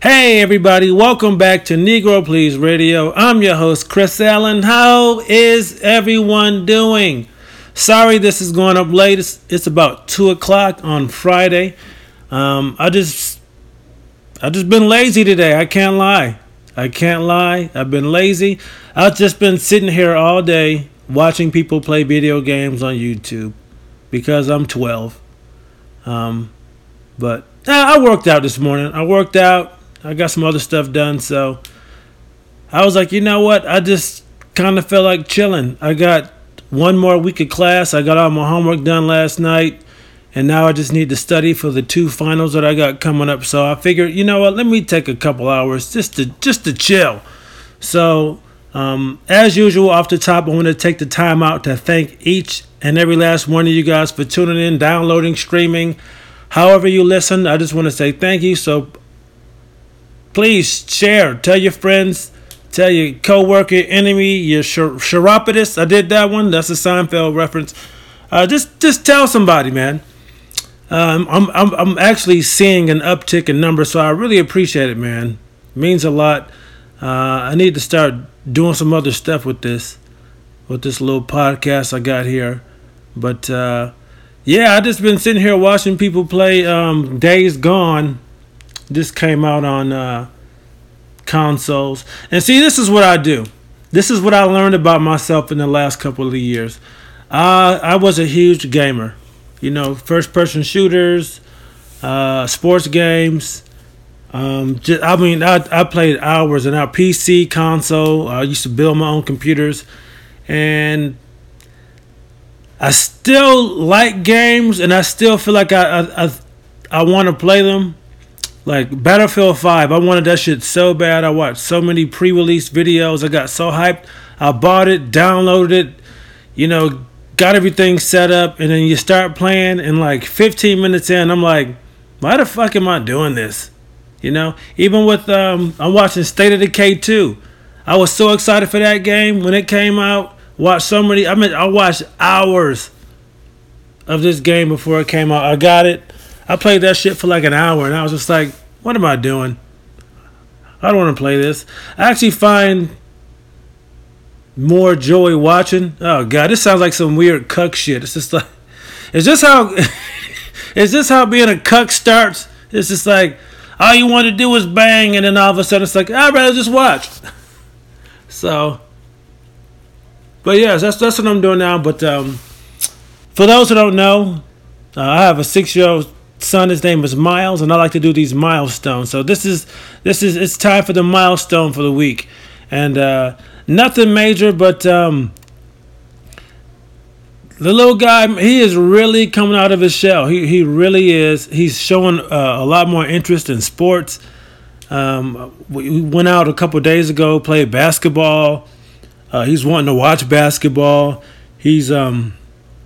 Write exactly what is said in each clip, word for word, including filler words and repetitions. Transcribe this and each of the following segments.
Hey everybody, welcome back to Negro Please Radio. I'm your host Chris Allen. How is everyone doing? Sorry this is going up late. It's, it's about two o'clock on Friday. Um, I just I just been lazy today. I can't lie. I can't lie. I've been lazy. I've just been sitting here all day watching people play video games on YouTube because I'm twelve. Um, but eh, I worked out this morning. I worked out. I got some other stuff done, so I was like, you know what? I just kind of felt like chilling. I got one more week of class. I got all my homework done last night, and now I just need to study for the two finals that I got coming up. So I figured, you know what? Let me take a couple hours just to just to chill. So um, as usual, off the top, I want to take the time out to thank each and every last one of you guys for tuning in, downloading, streaming, however you listen. I just want to say thank you. So please share, tell your friends, tell your coworker, enemy, your chir- chiropodist. I did that one. That's a Seinfeld reference. Uh, just, just tell somebody, man. Um, I'm, I'm, I'm actually seeing an uptick in numbers, so I really appreciate it, man. It means a lot. Uh, I need to start doing some other stuff with this, with this little podcast I got here. But uh, yeah, I just been sitting here watching people play um, Days Gone. This came out on uh, consoles. And see, this is what I do. This is what I learned about myself in the last couple of years. Uh, I was a huge gamer. You know, first-person shooters, uh, sports games. Um, just, I mean, I, I played hours and out. P C, console. I used to build my own computers. And I still like games, and I still feel like I I, I, I want to play them. Like Battlefield five, I wanted that shit so bad. I watched so many pre-release videos. I got so hyped. I bought it, downloaded it, you know, got everything set up, and then you start playing, and like fifteen minutes in, I'm like, why the fuck am I doing this? You know, even with, um, I'm watching State of Decay two. I was so excited for that game when it came out. Watched so many, I mean, I watched hours of this game before it came out. I got it. I played that shit for like an hour, and I was just like, what am I doing? I don't want to play this. I actually find more joy watching. Oh, God, this sounds like some weird cuck shit. It's just like, is this how, is this how being a cuck starts? It's just like, all you want to do is bang, and then all of a sudden it's like, I'd rather just watch. So, but yes, that's, that's what I'm doing now. But um, for those who don't know, uh, I have a six-year-old son. His name is Miles, and I like to do these milestones. So this is this is it's time for the milestone for the week, and uh, nothing major, but um, the little guy, he is really coming out of his shell. He he really is. He's showing uh, a lot more interest in sports. Um, we went out a couple of days ago, played basketball. Uh, he's wanting to watch basketball. He's um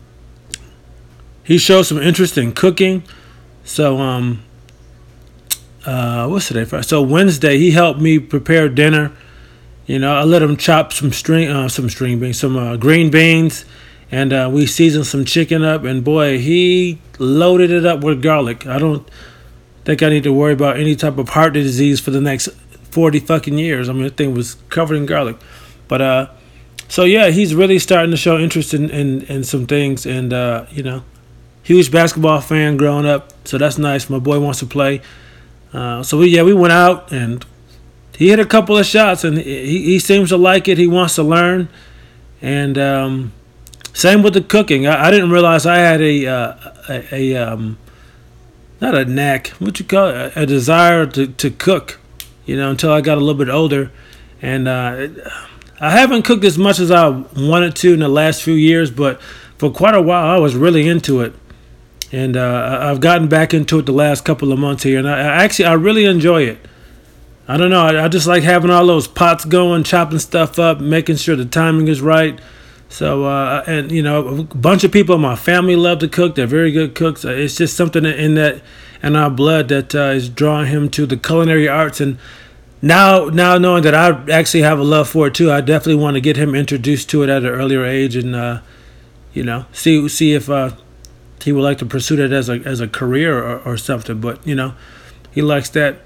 he shows some interest in cooking. So, um, uh, what's today? So Wednesday, he helped me prepare dinner. You know, I let him chop some string, uh, some string beans, some uh, green beans, and uh, we seasoned some chicken up. And boy, he loaded it up with garlic. I don't think I need to worry about any type of heart disease for the next forty fucking years. I mean, the thing was covered in garlic. But uh, so yeah, he's really starting to show interest in in, in some things, and uh, you know. Huge basketball fan growing up, so that's nice. My boy wants to play. Uh, so, we, yeah, we went out, and he hit a couple of shots, and he, he seems to like it. He wants to learn. And um, same with the cooking. I, I didn't realize I had a, uh, a, a um, not a knack, what you call it, a, a desire to, to cook, you know, until I got a little bit older. And uh, I haven't cooked as much as I wanted to in the last few years, but for quite a while, I was really into it. And uh, I've gotten back into it the last couple of months here, and I, I actually I really enjoy it. I don't know, I, I just like having all those pots going, chopping stuff up, making sure the timing is right. So uh, and you know, a bunch of people in my family love to cook. They're very good cooks. It's just something in that in our blood that uh, is drawing him to the culinary arts. And now, now knowing that I actually have a love for it too, I definitely want to get him introduced to it at an earlier age, and uh, you know, see see if. Uh, He would like to pursue that as a as a career or, or something, but you know, he likes that.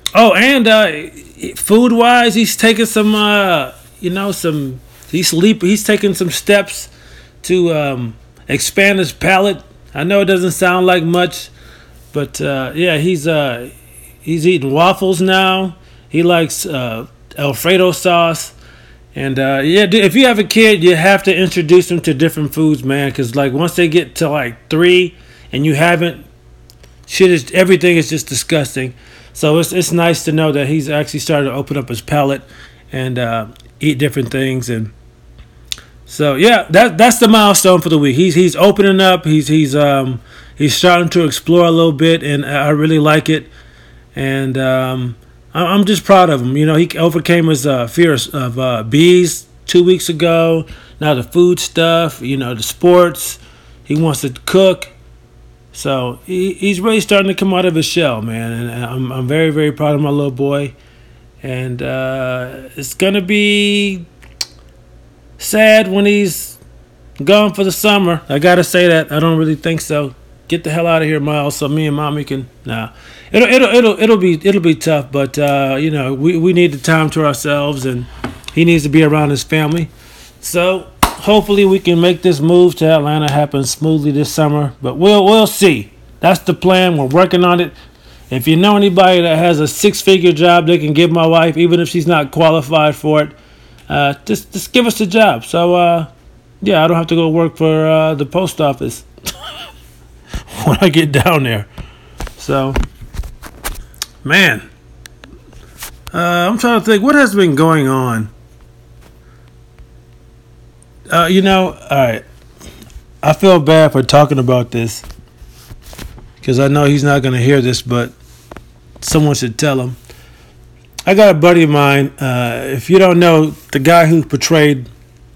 Oh, and uh, food wise, he's taking some, uh, you know, some. He's leap. He's taking some steps to um, expand his palate. I know it doesn't sound like much, but uh, yeah, he's uh, he's eating waffles now. He likes uh, Alfredo sauce, and uh, yeah, if you have a kid, you have to introduce them to different foods, man. Because like once they get to like three, and you haven't, shit is everything is just disgusting. So it's it's nice to know that he's actually started to open up his palate and uh, eat different things. And so yeah, that that's the milestone for the week. He's he's opening up. He's he's um he's starting to explore a little bit, and I really like it. And um, I'm just proud of him. You know, he overcame his uh, fear of uh, bees two weeks ago. Now the food stuff. You know, the sports. He wants to cook. So he, he's really starting to come out of his shell, man, and I'm I'm very very proud of my little boy, and uh, it's gonna be sad when he's gone for the summer. I gotta say that. I don't really think so. Get the hell out of here, Miles, so me and Mommy can. Nah, it'll it'll it'll it'll be it'll be tough, but uh, you know we we need the time to ourselves, and he needs to be around his family. So. Hopefully we can make this move to Atlanta happen smoothly this summer, but we'll we'll see. That's the plan. We're working on it. If you know anybody that has a six-figure job they can give my wife, even if she's not qualified for it, uh, just just give us a job. So uh, yeah, I don't have to go work for uh, the post office when I get down there. So man, uh, I'm trying to think what has been going on. Uh, you know, all right. I feel bad for talking about this because I know he's not going to hear this, but someone should tell him. I got a buddy of mine. Uh, if you don't know, the guy who portrayed,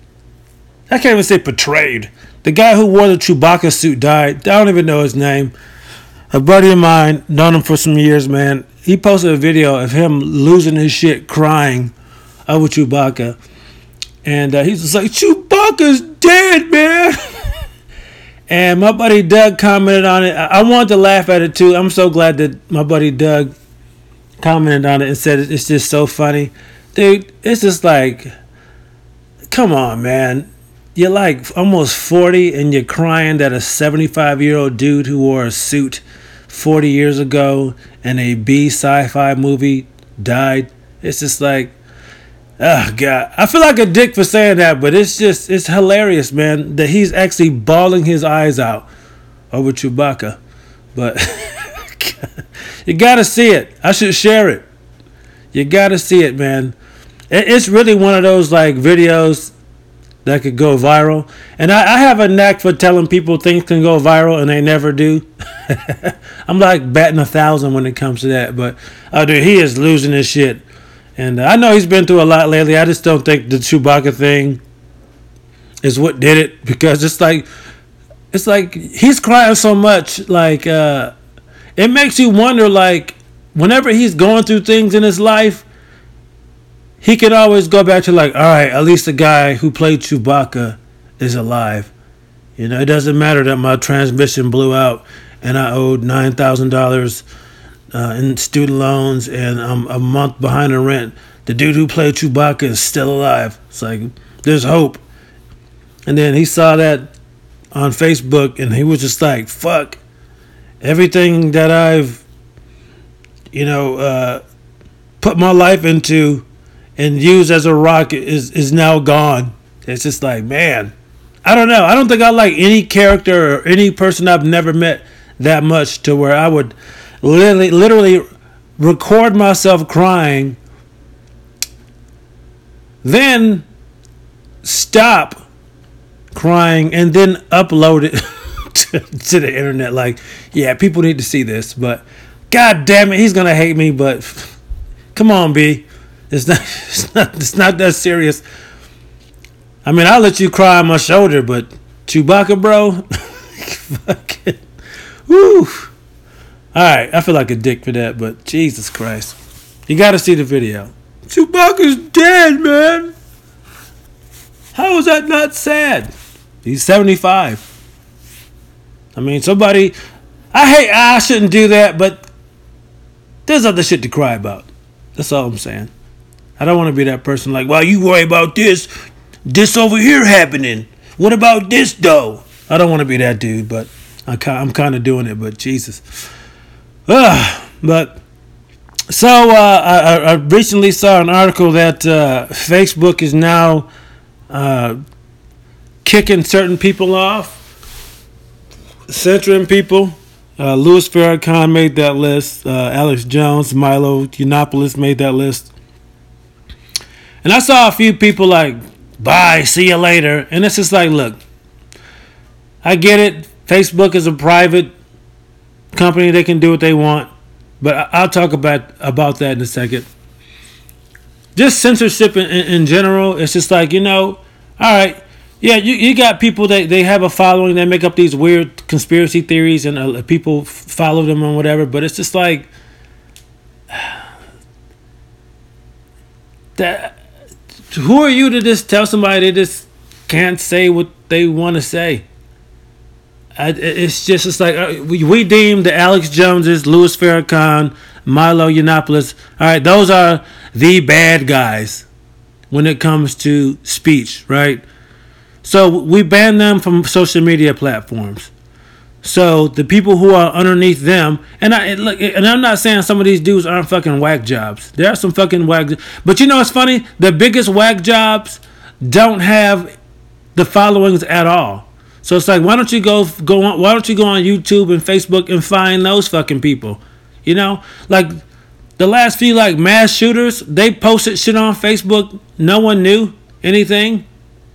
I can't even say portrayed. The guy who wore the Chewbacca suit died. I don't even know his name. A buddy of mine, known him for some years, man. He posted a video of him losing his shit, crying over Chewbacca. And uh, he's just like, Chewbacca's dead, man. And my buddy Doug commented on it. I-, I wanted to laugh at it too. I'm so glad that my buddy Doug commented on it and said it's just so funny. Dude, it's just like, come on, man. You're like almost forty and you're crying that a seventy-five-year-old dude who wore a suit forty years ago in a B sci-fi movie died. It's just like, oh, God. I feel like a dick for saying that, but it's just, it's hilarious, man, that he's actually bawling his eyes out over Chewbacca. But you got to see it. I should share it. You got to see it, man. It's really one of those, like, videos that could go viral. And I, I have a knack for telling people things can go viral, and they never do. I'm like batting a thousand when it comes to that. But, oh, dude, he is losing his shit. And uh, I know he's been through a lot lately. I just don't think the Chewbacca thing is what did it, because it's like it's like he's crying so much, like uh, it makes you wonder, like whenever he's going through things in his life, he can always go back to like, all right, at least the guy who played Chewbacca is alive. You know, it doesn't matter that my transmission blew out and I owed nine thousand dollars. Uh, in student loans, and I'm a month behind in rent. The dude who played Chewbacca is still alive. It's like, there's hope. And then he saw that on Facebook, and he was just like, fuck. Everything that I've, you know, uh, put my life into and used as a rock is, is now gone. It's just like, man, I don't know. I don't think I like any character or any person I've never met that much to where I would Literally, literally record myself crying, then stop crying, and then upload it to, to the internet. Like, yeah, people need to see this, but God damn it, he's gonna hate me. But come on, B, it's not, it's not, it's not that serious. I mean, I'll let you cry on my shoulder, but Chewbacca, bro, fucking, woo. All right, I feel like a dick for that, but Jesus Christ. You got to see the video. Chewbacca's dead, man. How is that not sad? He's seventy-five. I mean, somebody... I hate... I shouldn't do that, but There's other shit to cry about. That's all I'm saying. I don't want to be that person like, well, you worry about this, this over here happening. What about this though? I don't want to be that dude, but I, I'm kind of doing it. But Jesus, uh, but so uh, I, I recently saw an article that uh, Facebook is now uh, kicking certain people off, censoring people. Uh, Louis Farrakhan made that list. Uh, Alex Jones, Milo Yiannopoulos made that list. And I saw a few people like, bye, see you later. And it's just like, look, I get it. Facebook is a private company. They can do what they want. But I'll talk about, about that in a second. Just censorship in, in, in general, it's just like, you know, all right. Yeah, you, you got people that they have a following. They make up these weird conspiracy theories and uh, people follow them and whatever. But it's just like that. Who are you to just tell somebody they just can't say what they want to say? I, it's just it's like uh, we, we deem the Alex Joneses, Louis Farrakhan, Milo Yiannopoulos. All right, those are the bad guys when it comes to speech, right? So we ban them from social media platforms. So the people who are underneath them, and I look, and I'm not saying some of these dudes aren't fucking whack jobs. There are some fucking whack, but you know what's funny? The biggest whack jobs don't have the followings at all. So it's like, why don't you go go on? Why don't you go on YouTube and Facebook and find those fucking people? You know, like the last few like mass shooters, they posted shit on Facebook. No one knew anything.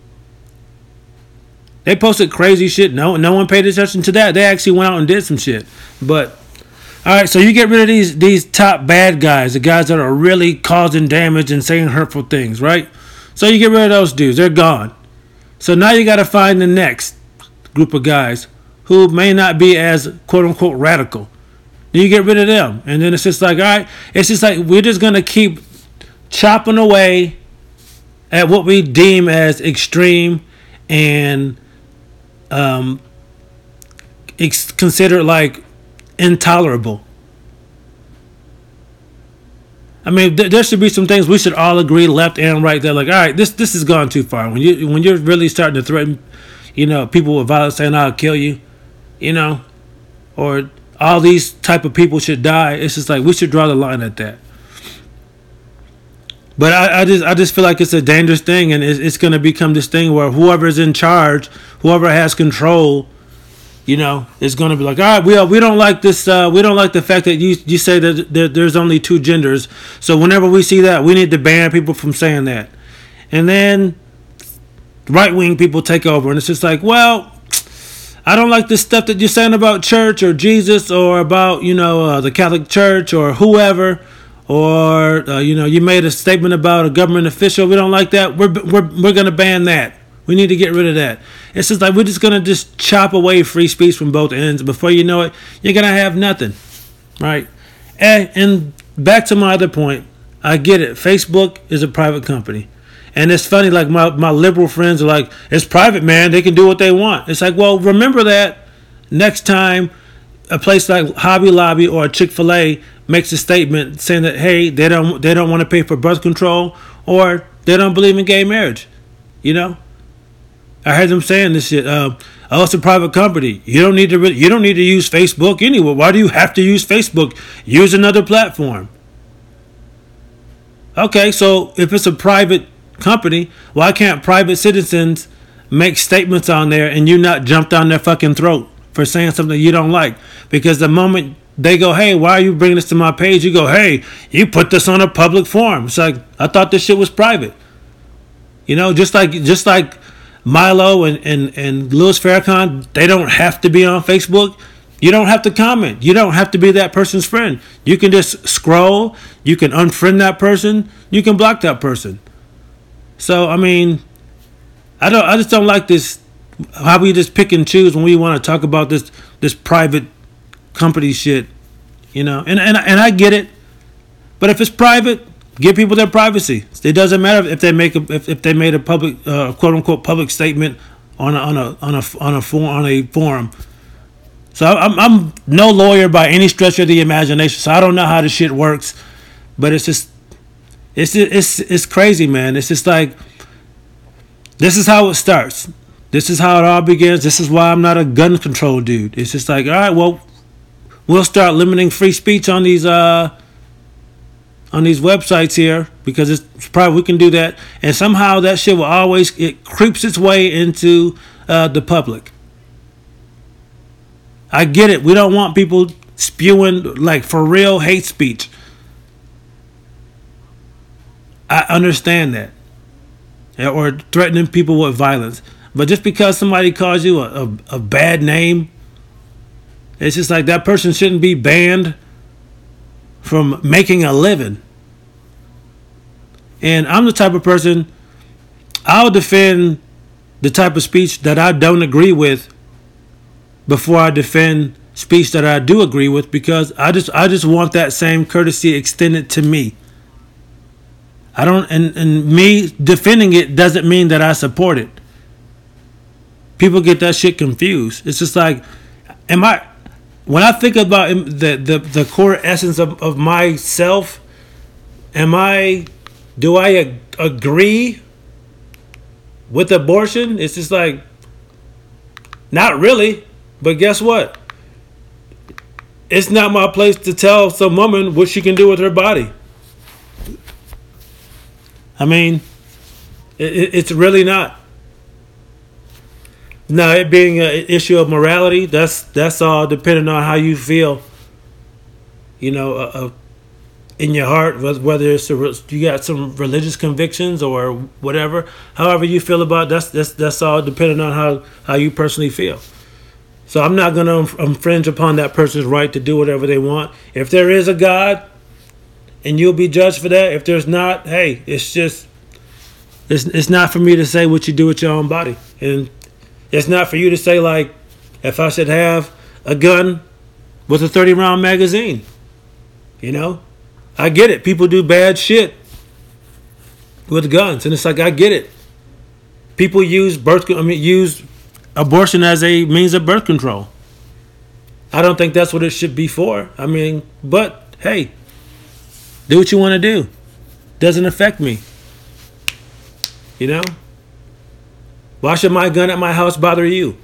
They posted crazy shit. No, no one paid attention to that. They actually went out and did some shit. But all right, so you get rid of these these top bad guys, the guys that are really causing damage and saying hurtful things, right? So you get rid of those dudes. They're gone. So now you got to find the next group of guys who may not be as quote unquote radical. Then you get rid of them, and then it's just like, all right, it's just like we're just gonna keep chopping away at what we deem as extreme and um, it's considered like intolerable. I mean, th- there should be some things we should all agree, left and right. They're like, all right, this this has gone too far. When you when you're really starting to threaten, you know, people with violence, saying I'll kill you, you know, or all these type of people should die. It's just like we should draw the line at that. But I, I just I just feel like it's a dangerous thing, and it's, it's going to become this thing where whoever's in charge, whoever has control, you know, is going to be like, all right, we we don't like this. Uh, we don't like the fact that you you say that there, there's only two genders. So whenever we see that, we need to ban people from saying that. And then right wing people take over, and it's just like, well, I don't like this stuff that you're saying about church or Jesus or about, you know, uh, the Catholic Church or whoever. Or, uh, you know, you made a statement about a government official. We don't like that. We're we're we're going to ban that. We need to get rid of that. It's just like we're just going to just chop away free speech from both ends. Before you know it, you're going to have nothing. Right? And, and back to my other point. I get it. Facebook is a private company. And it's funny, like my, my liberal friends are like, it's private, man. They can do what they want. It's like, well, remember that next time a place like Hobby Lobby or a Chick-fil-A makes a statement saying that, hey, they don't they don't want to pay for birth control or they don't believe in gay marriage. You know, I heard them saying this shit. Uh, oh, it's a private company. You don't need to. Re- you don't need to use Facebook anyway. Why do you have to use Facebook? Use another platform. Okay, so if it's a private company, why can't private citizens make statements on there and you not jump down their fucking throat for saying something you don't like? Because the moment they go, hey, why are you bringing this to my page? You go, hey, you put this on a public forum. It's like, I thought this shit was private. You know, just like just like Milo and, and, and Louis Farrakhan, they don't have to be on Facebook. You don't have to comment. You don't have to be that person's friend. You can just scroll. You can unfriend that person. You can block that person. So, I mean, I don't. I just don't like this, how we just pick and choose when we want to talk about this this private company shit, you know. And and and I get it, but if it's private, give people their privacy. It doesn't matter if they make a, if, if they made a public uh, quote unquote public statement on a on a on a on a forum on a forum. So I'm, I'm no lawyer by any stretch of the imagination. So I don't know how this shit works, but it's just, it's it's it's crazy, man. It's just like, this is how it starts. This is how it all begins. This is why I'm not a gun control dude. It's just like, all right, well, we'll start limiting free speech on these uh on these websites here, because it's probably, we can do that, and somehow that shit will always, it creeps its way into uh, the public. I get it. We don't want people spewing like for real hate speech. I understand that. Or threatening people with violence. But just because somebody calls you a, a, a bad name, it's just like that person shouldn't be banned from making a living. And I'm the type of person, I'll defend the type of speech that I don't agree with before I defend speech that I do agree with, because I just I just want that same courtesy extended to me. I don't, and, and me defending it doesn't mean that I support it. People get that shit confused. It's just like, am I, when I think about the the, the core essence of, of myself, am I, do I ag- agree with abortion? It's just like, not really. But guess what? It's not my place to tell some woman what she can do with her body. I mean, it, it's really not. Now, it being an issue of morality, that's that's all depending on how you feel. You know, uh, uh, in your heart, whether it's a, you got some religious convictions or whatever. However you feel about it, that's that's that's all depending on how, how you personally feel. So I'm not going to infringe upon that person's right to do whatever they want. If there is a God, and you'll be judged for that. If there's not, hey, it's just, it's it's not for me to say what you do with your own body. And it's not for you to say, like, if I should have a gun with a thirty round magazine. You know? I get it. People do bad shit with guns. And it's like, I get it. People use birth, I mean, use abortion as a means of birth control. I don't think that's what it should be for. I mean, but hey, do what you want to do. Doesn't affect me. You know? Why should my gun at my house bother you?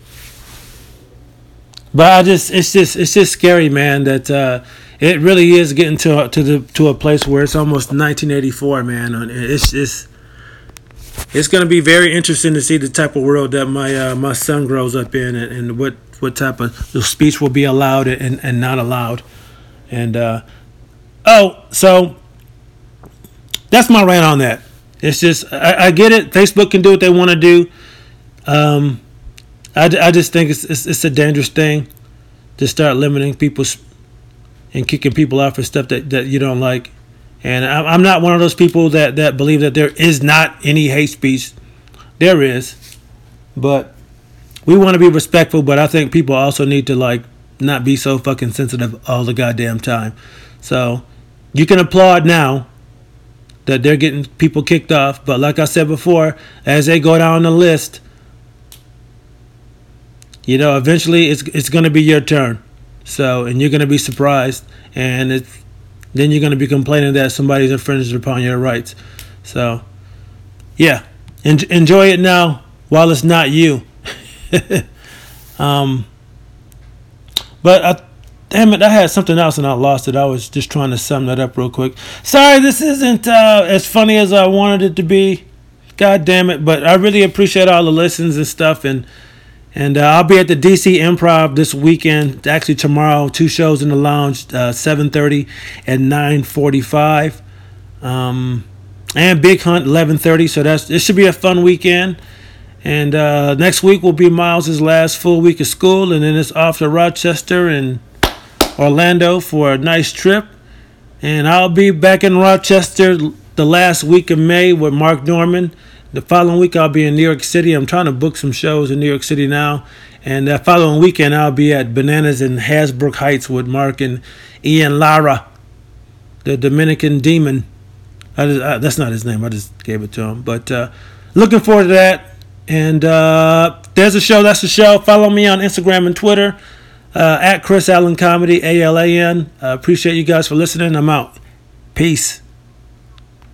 But I just, it's just, it's just scary, man. That uh, it really is getting to to the to a place where it's almost nineteen eighty-four, man. It's it's it's going to be very interesting to see the type of world that my uh, my son grows up in, and, and what what type of speech will be allowed and, and not allowed. And uh, oh, so that's my rant on that. It's just, I, I get it. Facebook can do what they want to do. Um, I, I just think it's, it's it's a dangerous thing to start limiting people and kicking people out for stuff that, that you don't like. And I'm, I'm not one of those people that, that believe that there is not any hate speech. There is. But we want to be respectful, but I think people also need to, like, not be so fucking sensitive all the goddamn time. So you can applaud now that they're getting people kicked off, but like I said before, as they go down the list, you know, eventually it's it's going to be your turn. So, and you're going to be surprised, and it's, then you're going to be complaining that somebody's infringed upon your rights. So, yeah, en- enjoy it now while it's not you. um, but I, damn it, I had something else and I lost it. I was just trying to sum that up real quick. Sorry, this isn't uh, as funny as I wanted it to be. God damn it! But I really appreciate all the listens and stuff, and. And uh, I'll be at the D C Improv this weekend. Actually, tomorrow, two shows in the lounge, uh, seven thirty and nine forty-five. Um, and Big Hunt, eleven thirty. So that's it should be a fun weekend. And uh, next week will be Miles's last full week of school. And then it's off to Rochester and Orlando for a nice trip. And I'll be back in Rochester the last week of May with Mark Norman. The following week, I'll be in New York City. I'm trying to book some shows in New York City now. And the following weekend, I'll be at Bananas in Hasbrook Heights with Mark and Ian Lara, the Dominican Demon. I just, I, that's not his name. I just gave it to him. But uh, looking forward to that. And uh, there's a show. That's the show. Follow me on Instagram and Twitter. Uh, at Chris Allen Comedy, A L A N. Uh, appreciate you guys for listening. I'm out. Peace.